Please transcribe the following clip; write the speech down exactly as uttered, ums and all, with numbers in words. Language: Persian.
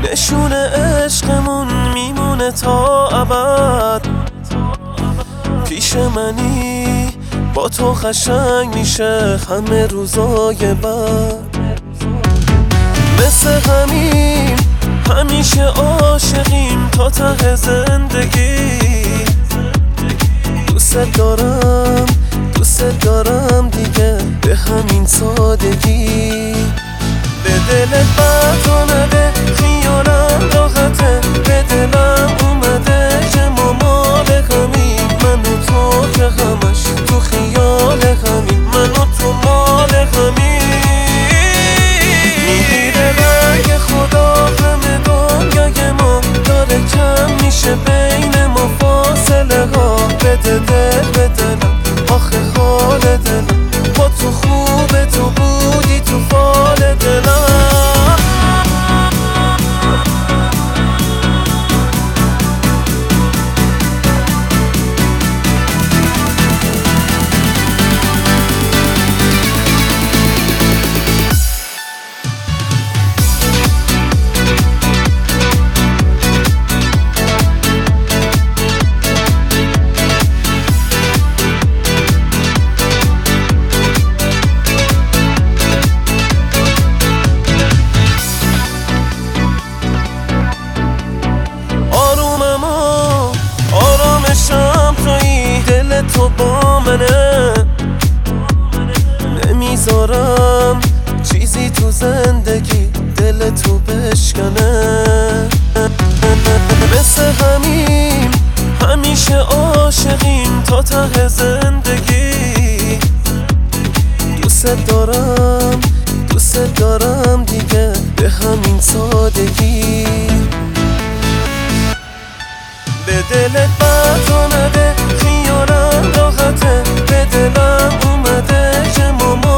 نشون عشقمون میمونه تا ابد. پیش منی با تو قشنگ میشه همه روزای بعد. مثل همین همیشه عاشقیم تا ته زندگی. دوست دارم دوست دارم دیگه به همین سادگی. به دلت بد نده خیالم راحته، به دلم اومده که ما مال همین. من و تو که همش تو خیال همین، من و تو مال همین. میگیره رنگ خدا همه دنیای ما، داره کم میشه بین ما فاصله ها. بده دل به دلم آخه حال دلم، با تو خوبه تو بودی تو فال دلم. تو با منه، نمیذارم چیزی تو زندگی دل تو بشکنه. مثل همین همیشه عاشقیم تا ته زندگی. دوست دارم دوست دارم دیگه به همین سادگی. به دلت بد نده خیالم راحته، به دلم اومده که ما